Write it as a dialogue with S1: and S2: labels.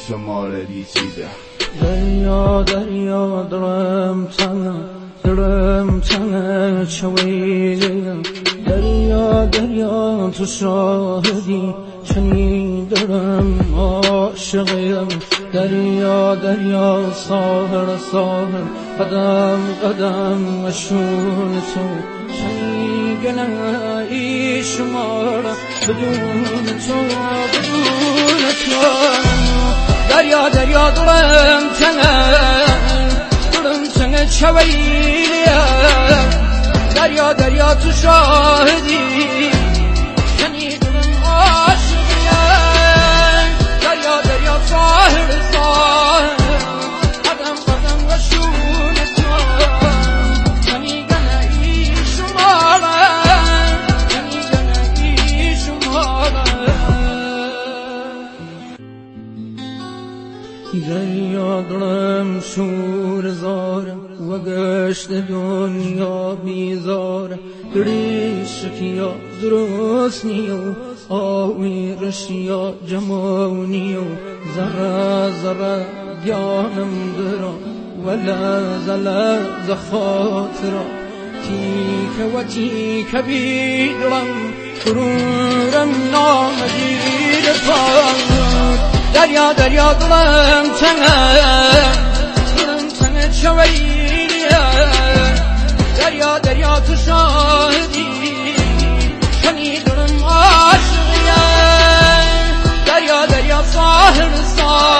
S1: شماره دیچیده.
S2: دریا دریا درم تنه چویده، دریا دریا تو شاهدی چنین درم عاشقیم. دریا دریا ساحر قدم قدم مشون تو شنیگنه شمار بدون تو دریا دریا درم تنه چویده، دریا دریا تو شاهدی چنین درم عاشقیم. دریا دریا ساحر قدم قدم مشون تو شنیگنه شمار دریا درم شور زارم و گشت دنیا بیزارم. گریش کیا درست نیو آوی رشیا جمونیو زره زره گیانم درا ولا زلا زخاطرا تیک و تیک بیدرم قرورم نامدید پاک. دریا دریا درم تنه چویده، دریا دریا تو شاهدی چنین درم عاشقیم. دریا دریا ساحر